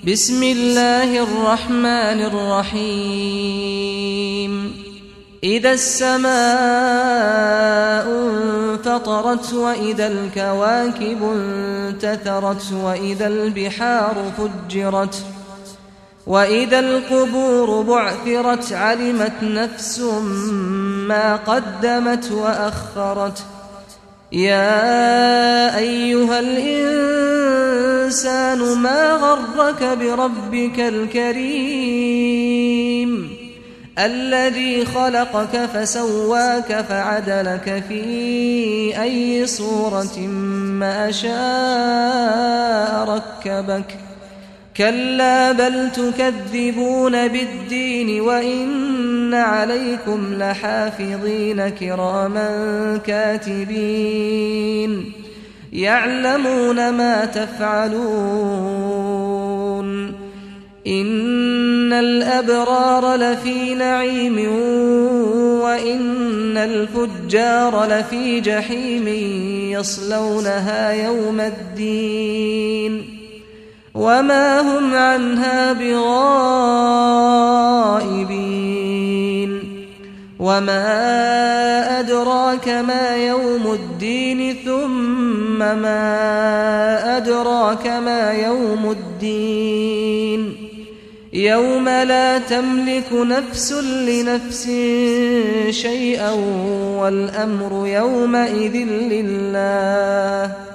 بسم الله الرحمن الرحيم إذا السماء انفطرت وإذا الكواكب انتثرت وإذا البحار فجرت وإذا القبور بعثرت علمت نفس ما قدمت وأخرت يا أيها الإنسان ما غرك بربك الكريم الذي خلقك فسواك فعدلك في أي صورة ما شاء ركبك كلا بل تكذبون بالدين وإن عليكم لحافظين كراما كاتبين يعلمون ما تفعلون إن الأبرار لفي نعيم وإن الفجار لفي جحيم يصلونها يوم الدين وما هم عنها بغائبين وما أدراك ما يوم الدين ثم ما أدراك ما يوم الدين يوم لا تملك نفس لنفس شيئا والأمر يومئذ لله